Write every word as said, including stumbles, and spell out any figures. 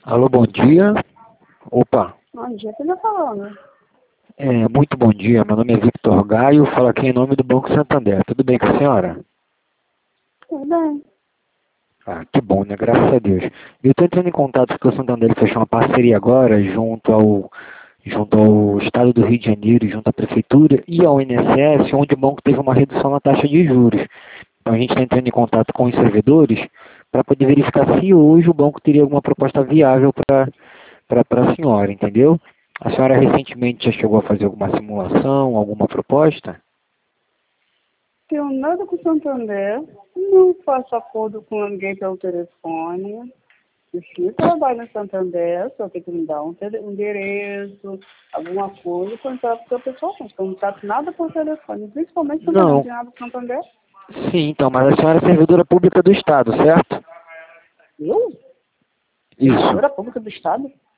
Alô, bom dia. Opa, Bom dia, você tá falando? é, muito bom dia. Meu nome é Victor Gaio, falo aqui em nome do Banco Santander. Tudo bem com a senhora? Tudo bem. Ah, que bom, né? Graças a Deus. Eu estou entrando em contato porque o Santander fechou uma parceria agora junto ao, junto ao Estado do Rio de Janeiro, junto à Prefeitura e ao I N S S, onde o banco teve uma redução na taxa de juros. Então a gente está entrando em contato com os servidores para poder verificar se hoje o banco teria alguma proposta viável para para a senhora, entendeu? A senhora recentemente já chegou a fazer alguma simulação, alguma proposta? Tenho nada com o Santander, não faço acordo com ninguém pelo telefone. Eu sim trabalho no Santander, só tem que me dar um tele- um endereço, alguma coisa, contato com a pessoa, mas eu não trato nada por telefone, principalmente Santander, não Não. tem nada com Santander. Sim, então, mas a senhora é servidora pública do Estado, certo? Eu? Isso. Servidora pública do Estado?